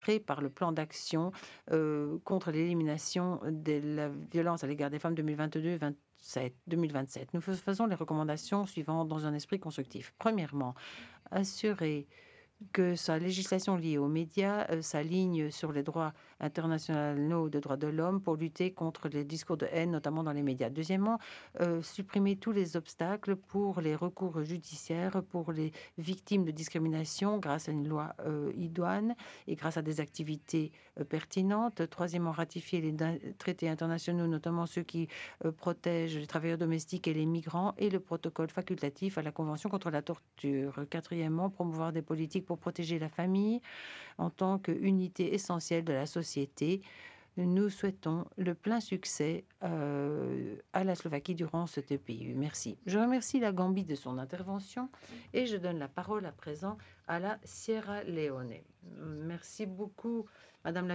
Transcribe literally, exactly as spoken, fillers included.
créé par le plan d'action euh, contre l'élimination de la violence à l'égard des femmes deux mille vingt-deux-vingt-sept, deux mille vingt-sept. Nous faisons les recommandations suivantes dans un esprit constructif. Premièrement, assurer que sa législation liée aux médias euh, s'aligne sur les droits internationaux de droits de l'homme pour lutter contre les discours de haine, notamment dans les médias. Deuxièmement, euh, supprimer tous les obstacles pour les recours judiciaires pour les victimes de discrimination grâce à une loi euh, idoine et grâce à des activités euh, pertinentes. Troisièmement, ratifier les traités internationaux, notamment ceux qui euh, protègent les travailleurs domestiques et les migrants et le protocole facultatif à la Convention contre la torture. Quatrièmement, promouvoir des politiques pour protéger la famille en tant qu'unité essentielle de la société. Nous souhaitons le plein succès euh, à la Slovaquie durant ce T P U. Merci. Je remercie la Gambie de son intervention et je donne la parole à présent à la Sierra Leone. Merci beaucoup, Madame la